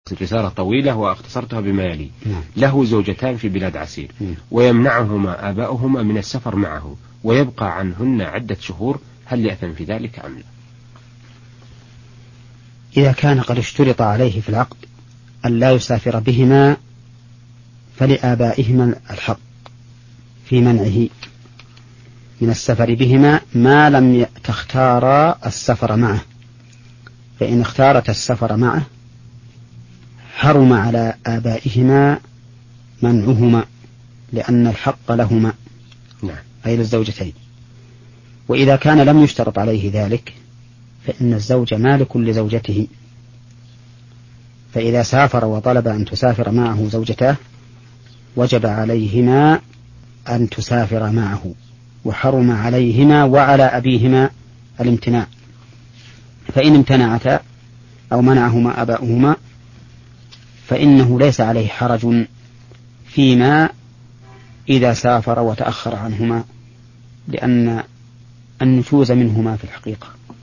رسالة طويلة واختصرتها بما يلي. له زوجتان في بلاد عسير، ويمنعهما آباؤهما من السفر معه، ويبقى عنهن عدة شهور، هل يأثم في ذلك أم لا؟ إذا كان قد اشترط عليه في العقد أن لا يسافر بهما فلآبائهما الحق في منعه من السفر بهما ما لم تختارا السفر معه، فإن اختارت السفر معه حرم على آبائهما منعهما، لأن الحق لهما أي للزوجتين. وإذا كان لم يشترط عليه ذلك فإن الزوج مالك لزوجته، فإذا سافر وطلب أن تسافر معه زوجته وجب عليهما أن تسافر معه، وحرم عليهما وعلى أبيهما الامتناع، فإن امتنعتا أو منعهما آباؤهما فإنه ليس عليه حرج فيما إذا سافر وتأخر عنهما، لأن النشوز منهما في الحقيقة.